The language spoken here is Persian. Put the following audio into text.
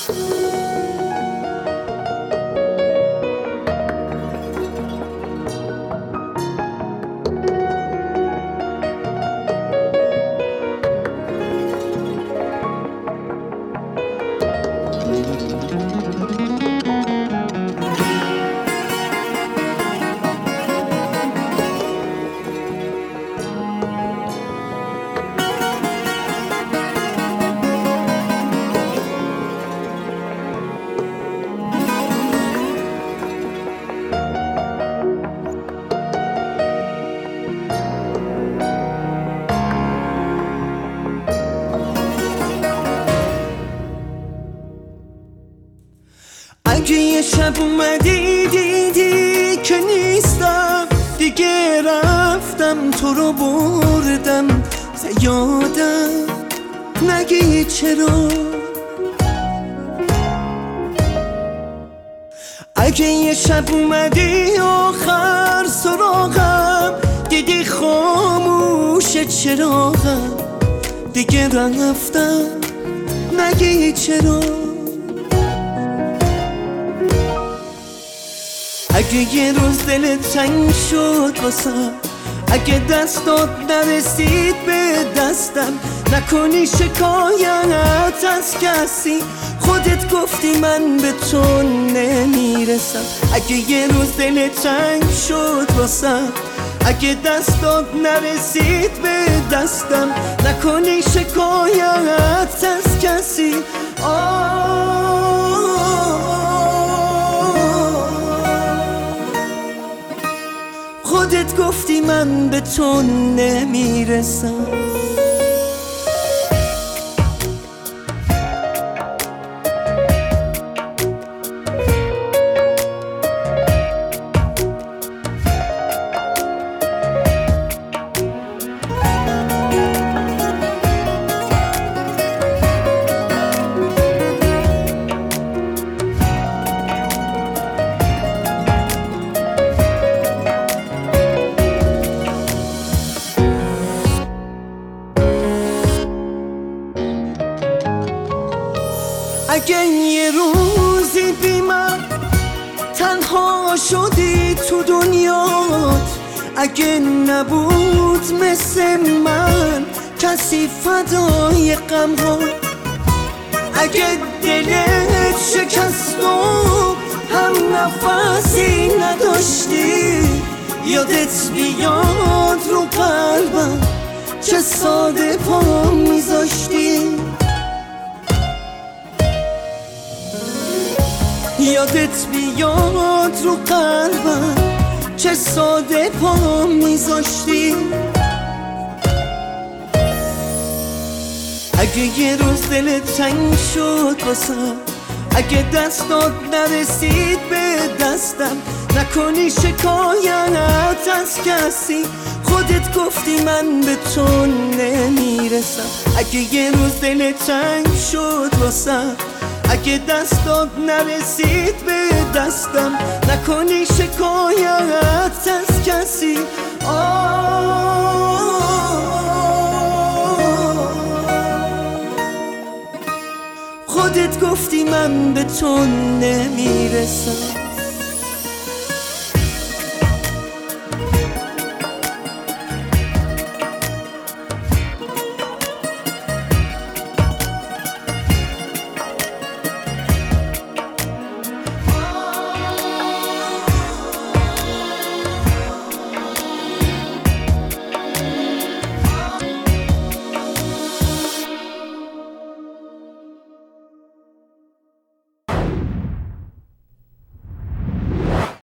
اگه یه شب اومدی دیدی که نیستم دیگه، رفتم تو رو بردم زیادم، نگی چرا. اگه یه شب اومدی آخر سراغم دیدی خاموش چراغم، دیگه رفتم نگی چرا. اگه یه روز دلت تنگ شد واسم، اگه دستات نرسید به دستم، نکنی شکایت از کسی، خودت گفتی من به تو نمیرسم. اگه یه روز دلت تنگ شد واسم، اگه دستات نرسید به دستم، نکنی شکایت از کسی. خودت گفتی من به تو نمیرسم. اگه یه روزی بی من تنها شدی تو دنیات، اگه نبود مثل من کسی فدای غم‌ها، اگه دلت شکست و هم نفسی نداشتی، یادت بیاد رو قلبم چه ساده پا میذاشتی. یادت بیاد رو قلبم چه ساده پا میذاشتی. اگه یه روز دلت تنگ شد واسم، اگه دستات نرسید به دستم، نکنی شکایت از کسی، خودت گفتی من به تو نمیرسم. اگه یه روز دلت تنگ شد واسم، اگه دستات نرسید به دستم، نکنی شکایت از کسی. خودت گفتی من به تو نمیرسم.